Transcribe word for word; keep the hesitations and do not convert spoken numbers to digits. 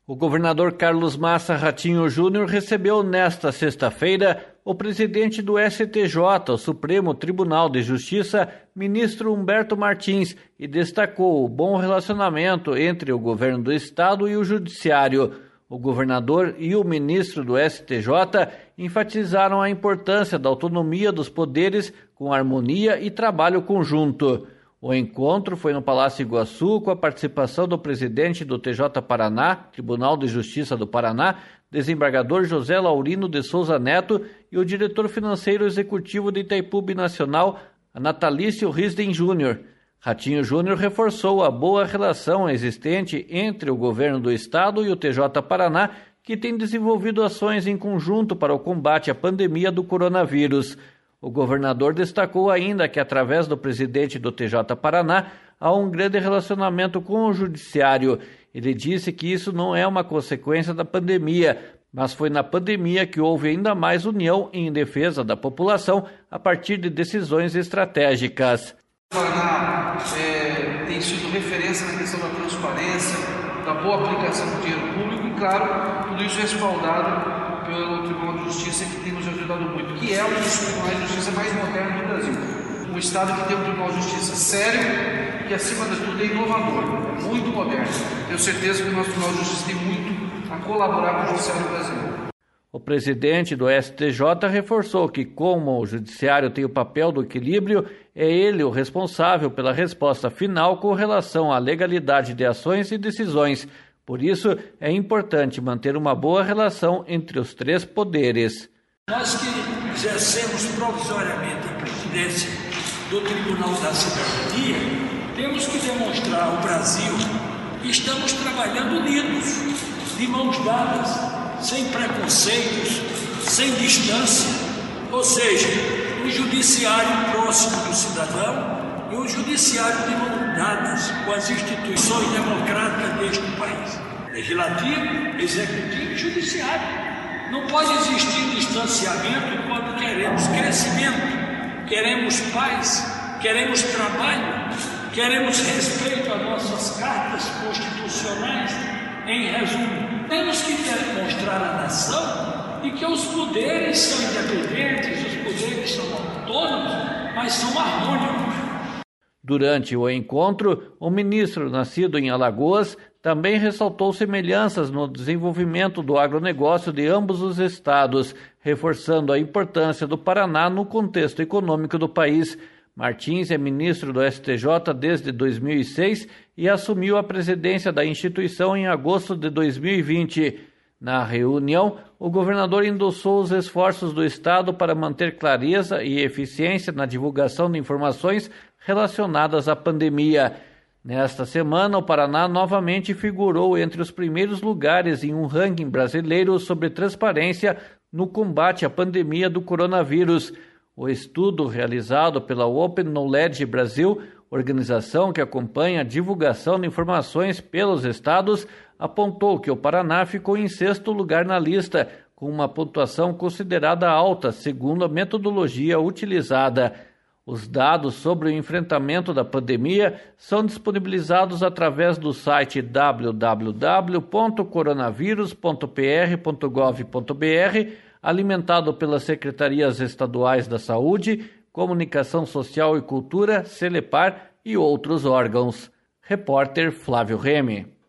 O governador Carlos Massa Ratinho Júnior recebeu nesta sexta-feira o presidente do S T J, o Supremo Tribunal de Justiça, ministro Humberto Martins, e destacou o bom relacionamento entre o governo do estado e o judiciário. O governador e o ministro do S T J enfatizaram a importância da autonomia dos poderes com harmonia e trabalho conjunto. O encontro foi no Palácio Iguaçu com a participação do presidente do T J Paraná, Tribunal de Justiça do Paraná, desembargador José Laurino de Souza Neto, e o diretor financeiro executivo de Itaipu Binacional, Natalício Risden Júnior. Ratinho Júnior reforçou a boa relação existente entre o governo do estado e o T J Paraná, que tem desenvolvido ações em conjunto para o combate à pandemia do coronavírus. O governador destacou ainda que, através do presidente do T J Paraná, há um grande relacionamento com o judiciário. Ele disse que isso não é uma consequência da pandemia, mas foi na pandemia que houve ainda mais união em defesa da população a partir de decisões estratégicas. O Paraná é, tem sido referência na questão da transparência, da boa aplicação do dinheiro público e, claro, tudo isso respaldado pelo Tribunal de Justiça, que tem nos ajudado muito, que é um dos tribunais de justiça mais modernos do Brasil. Um estado que tem um Tribunal de Justiça sério e que, acima de tudo, é inovador, muito moderno. Tenho certeza que o nosso Tribunal de Justiça tem muito a colaborar com o Judiciário brasileiro. O presidente do S T J reforçou que, como o judiciário tem o papel do equilíbrio, é ele o responsável pela resposta final com relação à legalidade de ações e decisões. Por isso, é importante manter uma boa relação entre os três poderes. Nós que exercemos provisoriamente a presidência do Tribunal da Cidadania, temos que demonstrar ao Brasil que estamos trabalhando unidos, de mãos dadas, sem preconceitos, sem distância, ou seja, um judiciário próximo do cidadão e um judiciário de mãos dadas com as instituições democráticas deste país. Legislativo, executivo e judiciário. Não pode existir distanciamento quando queremos crescimento, queremos paz, queremos trabalho, queremos respeito às nossas cartas constitucionais. Em resumo, temos que demonstrar à nação de que os poderes são independentes, os poderes são autônomos, mas são harmônicos. Durante o encontro, o ministro, nascido em Alagoas, também ressaltou semelhanças no desenvolvimento do agronegócio de ambos os estados, reforçando a importância do Paraná no contexto econômico do país. Martins é ministro do S T J desde dois mil e seis e assumiu a presidência da instituição em agosto de dois mil e vinte. Na reunião, o governador endossou os esforços do estado para manter clareza e eficiência na divulgação de informações relacionadas à pandemia. Nesta semana, o Paraná novamente figurou entre os primeiros lugares em um ranking brasileiro sobre transparência no combate à pandemia do coronavírus. O estudo realizado pela Open Knowledge Brasil, organização que acompanha a divulgação de informações pelos estados, apontou que o Paraná ficou em sexto lugar na lista, com uma pontuação considerada alta, segundo a metodologia utilizada. Os dados sobre o enfrentamento da pandemia são disponibilizados através do site w w w ponto coronavírus ponto p r ponto gov ponto b r, alimentado pelas Secretarias Estaduais da Saúde, Comunicação Social e Cultura, Celepar e outros órgãos. Repórter Flávio Remy.